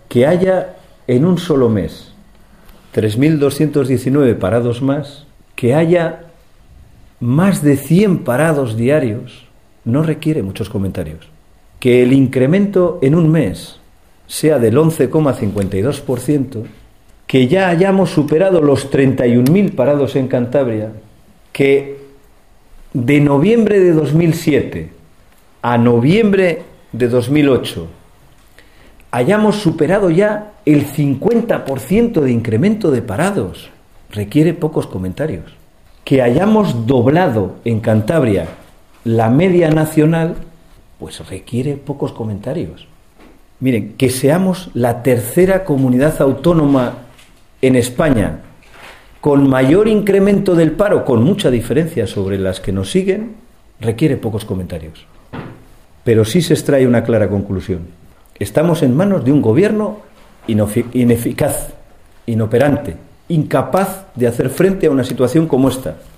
que haya en un solo mes 3.219 parados más, que haya más de 100 parados diarios, no requiere muchos comentarios. Que el incremento en un mes sea del 11,52%, que ya hayamos superado los 31.000 parados en Cantabria, que de noviembre de 2007 a noviembre de 2008 hayamos superado ya el 50% de incremento de parados, requiere pocos comentarios. Que hayamos doblado en Cantabria la media nacional, pues requiere pocos comentarios. Miren, que seamos la tercera comunidad autónoma en España con mayor incremento del paro, con mucha diferencia sobre las que nos siguen, requiere pocos comentarios. Pero sí se extrae una clara conclusión. Estamos en manos de un gobierno ineficaz, inoperante, incapaz de hacer frente a una situación como esta.